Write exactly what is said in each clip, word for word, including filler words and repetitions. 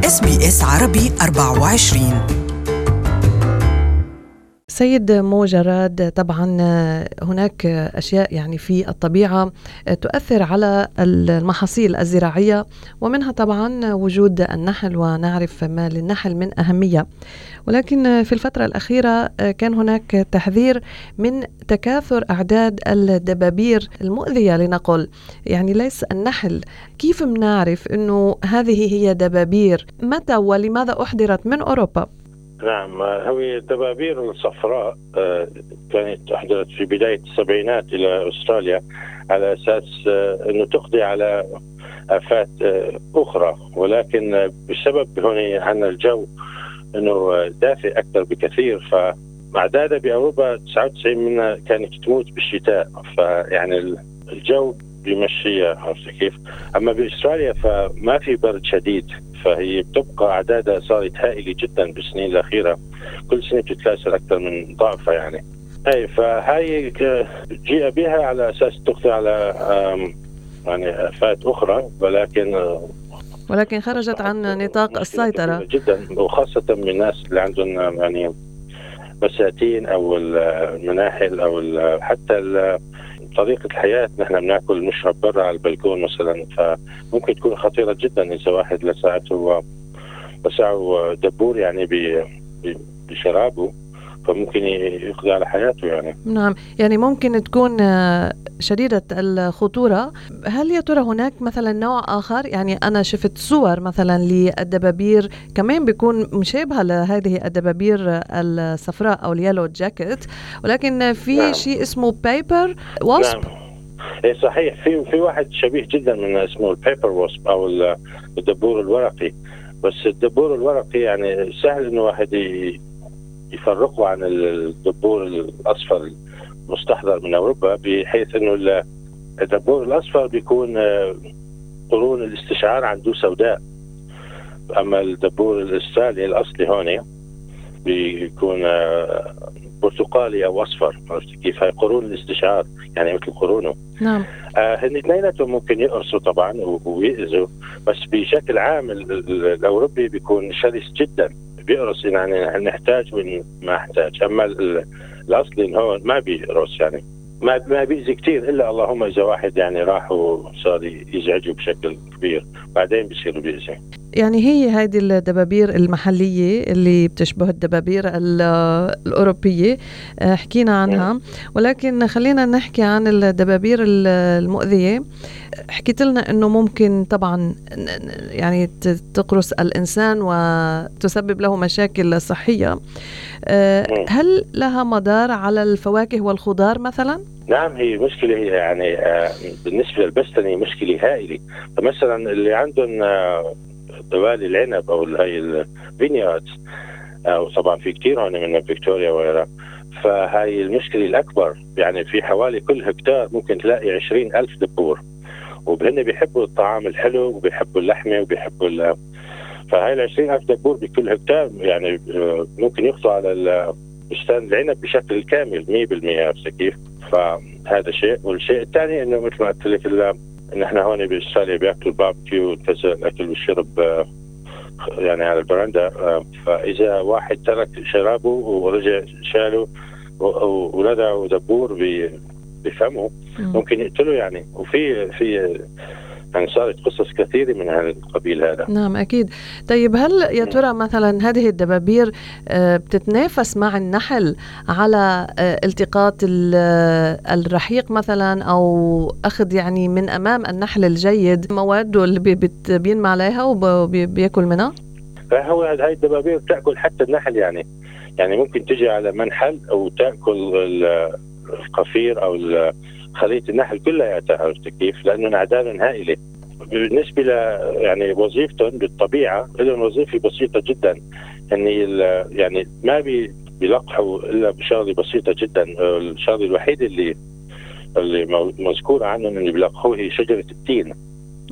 إس بي إس عربي أربعة وعشرين. سيد مو جراد، طبعا هناك أشياء يعني في الطبيعة تؤثر على المحاصيل الزراعية، ومنها طبعا وجود النحل، ونعرف ما للنحل من أهمية. ولكن في الفترة الأخيرة كان هناك تحذير من تكاثر أعداد الدبابير المؤذية لنقل، يعني ليس النحل. كيف بنعرف أنه هذه هي دبابير؟ متى ولماذا أحضرت من أوروبا؟ نعم، هي الدبابير الصفراء كانت أحدثت في بداية السبعينات إلى أستراليا على أساس أنه تقضي على آفات أخرى، ولكن بسبب هنا عن الجو أنه دافئ أكثر بكثير، فأعدادها بأوروبا تسعة وتسعين منها كانت تموت بالشتاء، فيعني الجو بيمشيها، عرفت كيف؟ أما بأستراليا فما في برد شديد، فهي بتبقى أعدادها صارت هائلة جدا بالسنين الأخيرة، كل سنة بتتكاثر أكثر من ضعفها يعني. أي فهاي جيء بها على أساس تقضي على يعني آفات أخرى، ولكن ولكن خرجت عن نطاق السيطرة جدا، وخاصة من الناس اللي عندهم يعني بساتين أو المناحل أو حتى طريقة الحياة. نحن بناكل نشرب برا على البلكون مثلا، فممكن تكون خطيرة جدا إذا واحد لساعته لساعه دبور يعني بشرابه، فممكن يقضي على حياته يعني. نعم، يعني ممكن تكون شديدة الخطورة. هل يا ترى هناك مثلا نوع آخر؟ يعني أنا شفت صور مثلا للدبابير كمان بيكون مشابهة لهذه الدبابير الصفراء أو اليالو جاكيت، ولكن في نعم. شيء اسمه بيبر واسب. نعم، إيه صحيح، في في واحد شبيه جدا من اسمه البيبر واسب أو الدبور الورقي، بس الدبور الورقي يعني سهل إنه واحد يفرقوا عن الدبور الأصفر المستحضر من أوروبا، بحيث أنه الدبور الأصفر بيكون قرون الاستشعار عنده سوداء، أما الدبور الأسترالي الأصلي هون بيكون برتقالي أو أصفر، عرفت كيف؟ هاي قرون الاستشعار يعني مثل قرونه. نعم. آه هن اثنيناتهم ممكن يقرصوا طبعا ويأذوا، بس بشكل عام الأوروبي بيكون شرس جدا، بيقرص يعني نحتاج وما احتاج. اما الاصلي هون ما بيقرص يعني ما ما بيأذي كثير، الا اللهم اذا واحد يعني راح وصار يزعجه بشكل كبير بعدين بيصير بيأذي. يعني هي هذه الدبابير المحلية اللي بتشبه الدبابير الأوروبية حكينا عنها، ولكن خلينا نحكي عن الدبابير المؤذية. حكيت لنا أنه ممكن طبعا يعني تقرص الإنسان وتسبب له مشاكل صحية. هل لها مدار على الفواكه والخضار مثلا؟ نعم، هي مشكلة هي يعني بالنسبة للبستني مشكلة هائلة. فمثلا اللي عندهم دوالي العنب أو هاي الفينيارز، أو طبعا في كتير هون من فيكتوريا وغيرها، فهاي المشكلة الأكبر. يعني في حوالي كل هكتار ممكن تلاقي عشرين ألف دبور، وبهن بيحبوا الطعام الحلو وبيحبوا اللحمة وبيحبوا ال فهاي العشرين ألف دبور بكل هكتار يعني ممكن يخطوا على بستان العنب بشكل كامل مية بالمية، عرفت كيف؟ فهذا شيء. والشيء الثاني إنه مثل ما قلت لك إن إحنا هون بأستراليا بياكلوا الباربيكيو وكذا الأكل والشرب يعني على البراندا، فإذا واحد ترك شرابه ورجع شاله ولدعه دبور بفمه ممكن يقتله يعني. وفي في يعني صارت قصص كثيرة من هذا القبيل هذا. نعم أكيد. طيب هل يا ترى مثلا هذه الدبابير بتتنافس مع النحل على التقاط الرحيق مثلا، أو أخذ يعني من أمام النحل الجيد مواده اللي بينمى عليها وبيأكل منها؟ فهو هاي الدبابير بتأكل حتى النحل يعني يعني ممكن تجي على منحل أو تأكل القفير أو خلية النحل كلها، عرفت كيف؟ لأنه أعدادهم هائلة. بالنسبة ل يعني وظيفتهم بالطبيعة لهم وظيفة بسيطة جدا، يعني يعني ما بي بيلقحوا إلا بشغلة بسيطة جدا. الشغلة الوحيدة اللي اللي مذكورة عنهم اللي بيلقحوه هي شجرة التين.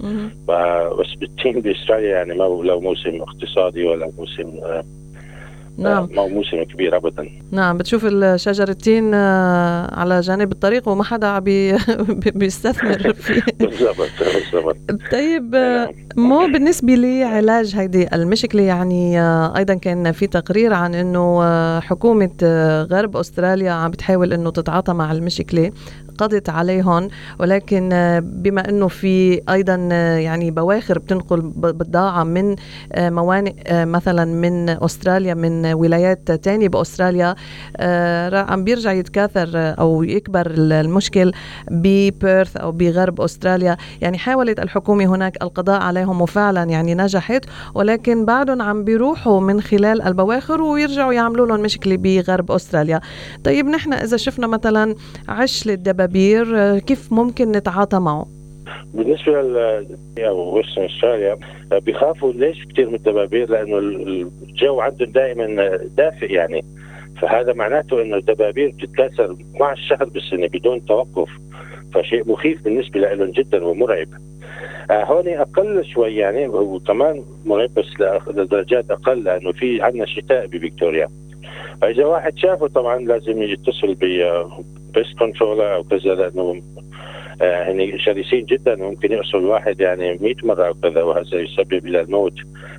بس بالتين بأستراليا يعني ما لو موسم اقتصادي ولا موسم نعم. ما هو موسم كبير أبدا. نعم، بتشوف الشجر التين على جانب الطريق وما حدا بي بيستثمر فيه. بالضبط بالضبط. طيب مو بالنسبة لي علاج هيدي المشكلة، يعني أيضا كان في تقرير عن أنه حكومة غرب أستراليا عم بتحاول أنه تتعاطى مع المشكلة، قضت عليهم، ولكن بما أنه في أيضا يعني بواخر بتنقل بضاعة من موانئ مثلا من أستراليا، من ولايات تانية بأستراليا، عم بيرجع يتكاثر أو يكبر المشكل ببيرث أو بغرب أستراليا. يعني حاولت الحكومة هناك القضاء عليهم وفعلا يعني نجحت، ولكن بعدهم عم بيروحوا من خلال البواخر ويرجعوا يعملوا لهم مشكلة بغرب أستراليا. طيب نحن إذا شفنا مثلا عش للدبابير كيف ممكن نتعاطى معه؟ بالنسبة لويسترن أستراليا بيخافوا ليش كتير من الدبابير؟ لأنه الجو عندهم دائما دافئ يعني، فهذا معناته أنه الدبابير بتتكاثر مع الشهر بالسنة بدون توقف، فشيء مخيف بالنسبة لهم جدا ومرعب. آه هون أقل شوي يعني، وكمان مرعب بس لدرجات أقل، لأنه في عندنا شتاء بفيكتوريا. فإذا واحد شافه طبعا لازم يتصل ببيست كنترولر أو كذا، لأنه آه يعني شرسين جدا، ممكن يقصوا الواحد يعني مئة مرة أو كذا، وهذا يسبب إلى الموت.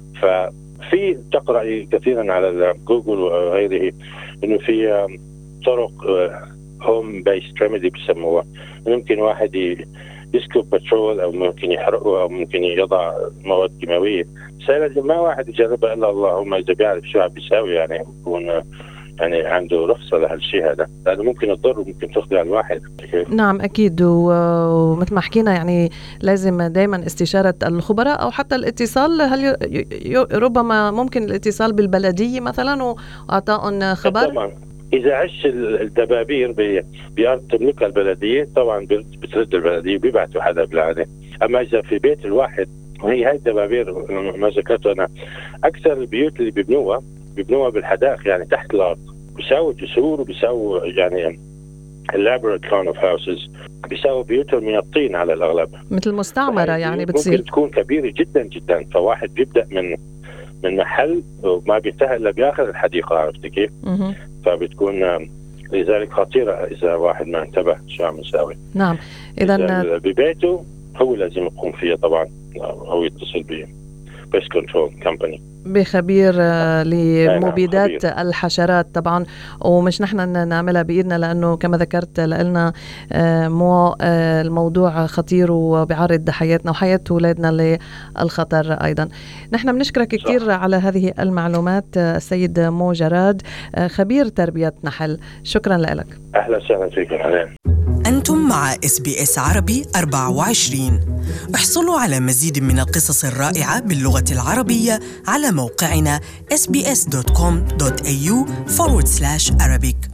ففي تقرأ كثيرا على جوجل وغيره إنه في طرق هوم بيست ريميدي بيسموها، ممكن واحد يسكب بترول أو ممكن يحرقه أو ممكن يضع مواد كيماوية. بس ما واحد يجربها إلا اللهم إذا بيعرف شو عم بيساوي، يعني يكون يعني عنده رخصة لهالشيء هذا، لأنه ممكن يضر وممكن تخدع الواحد. نعم أكيد، ومثل ما حكينا يعني لازم دائما استشارة الخبراء أو حتى الاتصال. هل ربما ممكن الاتصال بالبلدية مثلا وأعطائهم خبر؟ طبعا إذا عش الدبابير بأرض تملكها البلدية طبعا بترد البلدية بيبعتوا حدا بالعادة. أما إذا في بيت الواحد، وهي هاي الدبابير ما ذكرته أنا، أكثر البيوت اللي بيبنوها بيبنوها بالحدائق يعني تحت الأرض، بيساووا جسور وبيساووا يعني elaborate kind of houses، بيساووا بيوتهم من الطين على الأغلب، مثل مستعمرة يعني بتصير، ممكن تكون كبيرة جدا جدا. فواحد بيبدأ من من محل وما بينتهي إلا بآخر الحديقة، عرفت كيف؟ فبتكون لذلك خطيرة إذا واحد ما انتبه شو عم يساوي. نعم، إذا ببيته هو لازم يقوم فيها طبعا، أو يتصل ب Pest Control Company بخبير لمبيدات الحشرات طبعا، ومش نحن نعملها بإيدنا، لأنه كما ذكرت لنا مو الموضوع خطير وبيعرض حياتنا وحياة أولادنا للخطر أيضا. نحن بنشكرك كثير على هذه المعلومات السيد مو جراد، خبير تربية نحل. شكرا لك. أهلا وسهلا فيكم. أنتم مع إس بي إس عربي أربعة وعشرين. احصلوا على مزيد من القصص الرائعة باللغة العربية على موقعنا إس بي إس دوت كوم دوت إيه يو forward slash Arabic.